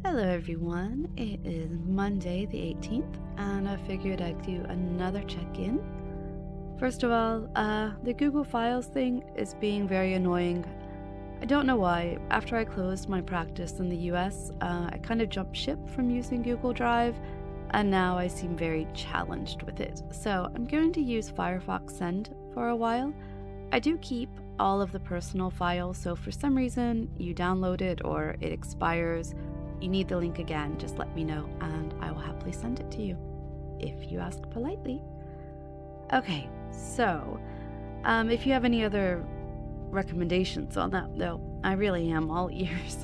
Hello everyone, it is Monday the 18th and I figured I'd do another check-in. First of all, the Google Files thing is being very annoying. I don't know why. After I closed my practice in the US, I kind of jumped ship from using Google Drive and now I seem very challenged with it. So I'm going to use Firefox Send for a while. I do keep all of the personal files, so for some reason you download it or it expires, you need the link again, just let me know and I will happily send it to you, if you ask politely. Okay, so if you have any other recommendations on that, though, I really am all ears.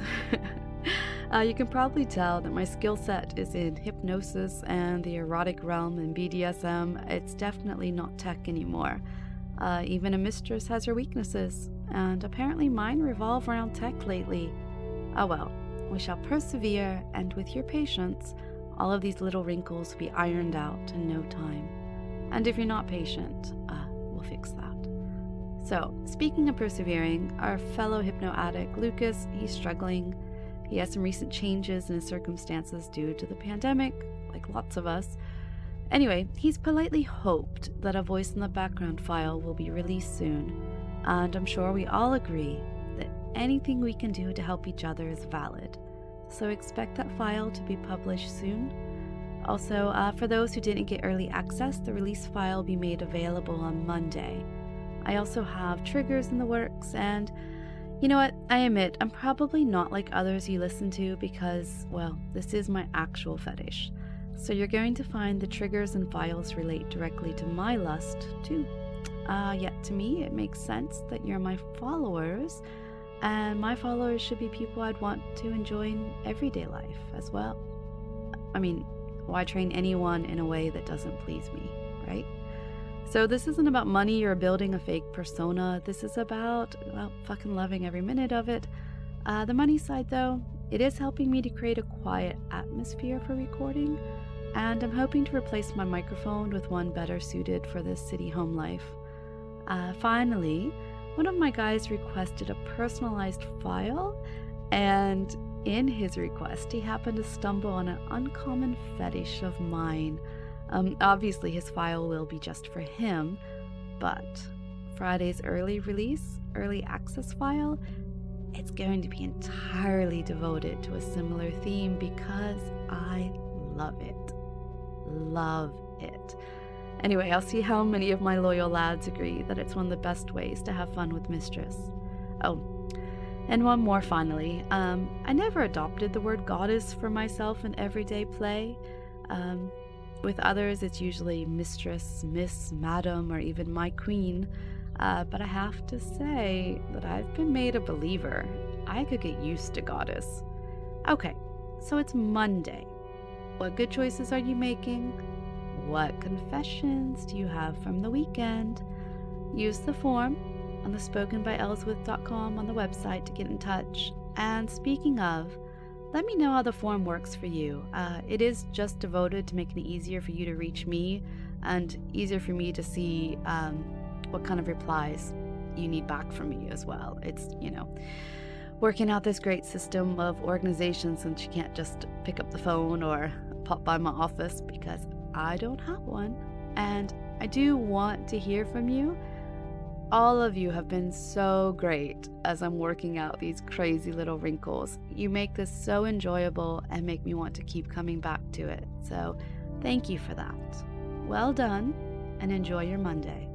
You can probably tell that my skill set is in hypnosis and the erotic realm and BDSM. It's definitely not tech anymore. Even a mistress has her weaknesses, and apparently mine revolve around tech lately. Oh well. We shall persevere, and with your patience, all of these little wrinkles will be ironed out in no time. And if you're not patient, we'll fix that. So, speaking of persevering, our fellow hypno addict, Lucas, he's struggling. He has some recent changes in his circumstances due to the pandemic, like lots of us. Anyway, he's politely hoped that a voice in the background file will be released soon, and I'm sure we all agree that anything we can do to help each other is valid. So expect that file to be published soon. Also, for those who didn't get early access, the release file will be made available on Monday. I also have triggers in the works, and you know what? I admit, I'm probably not like others you listen to because, well, this is my actual fetish. So you're going to find the triggers and files relate directly to my lust, too. Yet to me, it makes sense that you're my followers, and my followers should be people I'd want to enjoy in everyday life as well. I mean, why train anyone in a way that doesn't please me, right? So this isn't about money or building a fake persona. This is about, well, fucking loving every minute of it. The money side, though, it is helping me to create a quiet atmosphere for recording, and I'm hoping to replace my microphone with one better suited for this city home life. Finally, one of my guys requested a personalized file, and in his request, he happened to stumble on an uncommon fetish of mine. Obviously, his file will be just for him, but Friday's early release, early access file, it's going to be entirely devoted to a similar theme because I love it. Love it. Anyway, I'll see how many of my loyal lads agree that it's one of the best ways to have fun with Mistress. Oh, and one more finally. I never adopted the word goddess for myself in everyday play. With others, it's usually mistress, miss, madam, or even my queen. But I have to say that I've been made a believer. I could get used to goddess. Okay, so it's Monday. What good choices are you making? What confessions do you have from the weekend? Use the form on the spokenbyelswith.com on the website to get in touch. And speaking of, let me know how the form works for you. It is just devoted to making it easier for you to reach me and easier for me to see what kind of replies you need back from me as well. It's, working out this great system of organization since you can't just pick up the phone or pop by my office because I don't have one. And I do want to hear from you. All of you have been so great as I'm working out these crazy little wrinkles. You make this so enjoyable and make me want to keep coming back to it. So thank you for that. Well done and enjoy your Monday.